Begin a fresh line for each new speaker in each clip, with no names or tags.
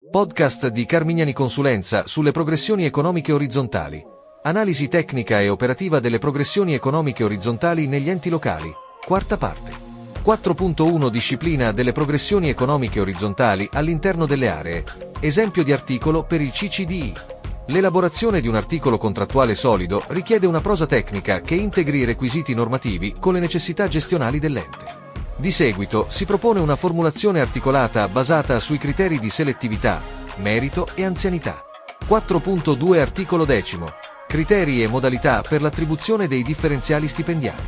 Podcast di Carmignani Consulenza sulle progressioni economiche orizzontali. Analisi tecnica e operativa delle progressioni economiche orizzontali negli enti locali. Quarta parte. 4.1 Disciplina delle progressioni economiche orizzontali all'interno delle aree. Esempio di articolo per il CCDI. L'elaborazione di un articolo contrattuale solido richiede una prosa tecnica che integri i requisiti normativi con le necessità gestionali dell'ente. Di seguito si propone una formulazione articolata basata sui criteri di selettività, merito e anzianità. 4.2 Articolo 10. Criteri e modalità per l'attribuzione dei differenziali stipendiali.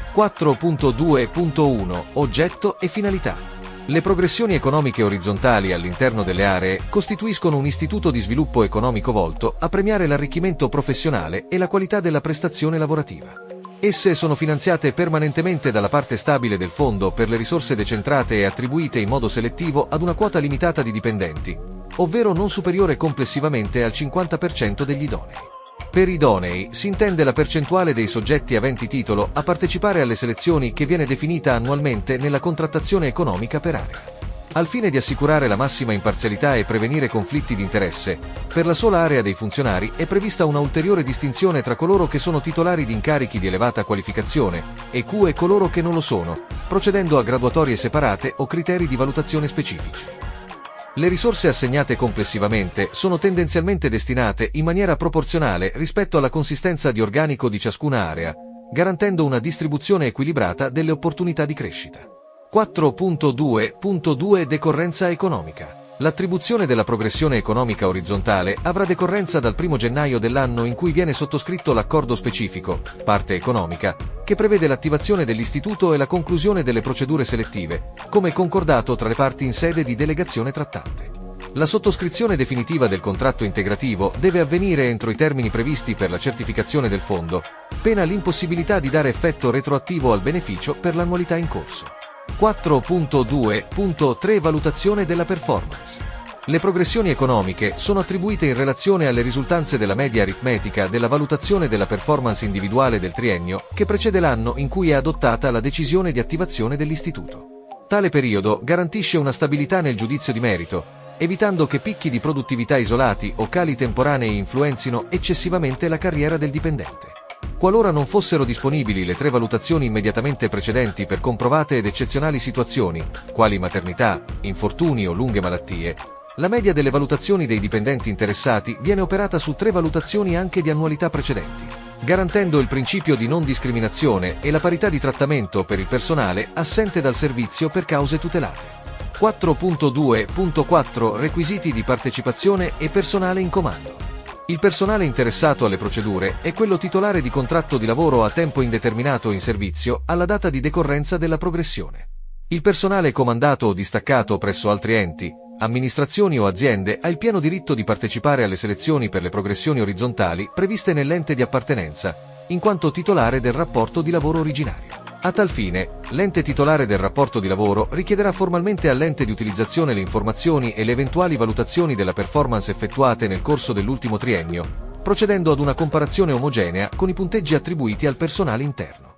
4.2.1 Oggetto e finalità. Le progressioni economiche orizzontali all'interno delle aree costituiscono un istituto di sviluppo economico volto a premiare l'arricchimento professionale e la qualità della prestazione lavorativa. Esse sono finanziate permanentemente dalla parte stabile del fondo per le risorse decentrate e attribuite in modo selettivo ad una quota limitata di dipendenti, ovvero non superiore complessivamente al 50% degli idonei. Per idonei si intende la percentuale dei soggetti aventi titolo a partecipare alle selezioni che viene definita annualmente nella contrattazione economica per area. Al fine di assicurare la massima imparzialità e prevenire conflitti di interesse, per la sola area dei funzionari è prevista una ulteriore distinzione tra coloro che sono titolari di incarichi di elevata qualificazione e coloro che non lo sono, procedendo a graduatorie separate o criteri di valutazione specifici. Le risorse assegnate complessivamente sono tendenzialmente destinate in maniera proporzionale rispetto alla consistenza di organico di ciascuna area, garantendo una distribuzione equilibrata delle opportunità di crescita. 4.2.2 Decorrenza economica. L'attribuzione della progressione economica orizzontale avrà decorrenza dal 1 gennaio dell'anno in cui viene sottoscritto l'accordo specifico, parte economica, che prevede l'attivazione dell'istituto e la conclusione delle procedure selettive, come concordato tra le parti in sede di delegazione trattante. La sottoscrizione definitiva del contratto integrativo deve avvenire entro i termini previsti per la certificazione del fondo, pena l'impossibilità di dare effetto retroattivo al beneficio per l'annualità in corso. 4.2.3 Valutazione della performance. Le progressioni economiche sono attribuite in relazione alle risultanze della media aritmetica della valutazione della performance individuale del triennio che precede l'anno in cui è adottata la decisione di attivazione dell'istituto. Tale periodo garantisce una stabilità nel giudizio di merito, evitando che picchi di produttività isolati o cali temporanei influenzino eccessivamente la carriera del dipendente. Qualora non fossero disponibili le 3 valutazioni immediatamente precedenti per comprovate ed eccezionali situazioni, quali maternità, infortuni o lunghe malattie, la media delle valutazioni dei dipendenti interessati viene operata su 3 valutazioni anche di annualità precedenti, garantendo il principio di non discriminazione e la parità di trattamento per il personale assente dal servizio per cause tutelate. 4.2.4 Requisiti di partecipazione e personale in comando. Il personale interessato alle procedure è quello titolare di contratto di lavoro a tempo indeterminato in servizio alla data di decorrenza della progressione. Il personale comandato o distaccato presso altri enti, amministrazioni o aziende ha il pieno diritto di partecipare alle selezioni per le progressioni orizzontali previste nell'ente di appartenenza, in quanto titolare del rapporto di lavoro originario. A tal fine, l'ente titolare del rapporto di lavoro richiederà formalmente all'ente di utilizzazione le informazioni e le eventuali valutazioni della performance effettuate nel corso dell'ultimo triennio, procedendo ad una comparazione omogenea con i punteggi attribuiti al personale interno.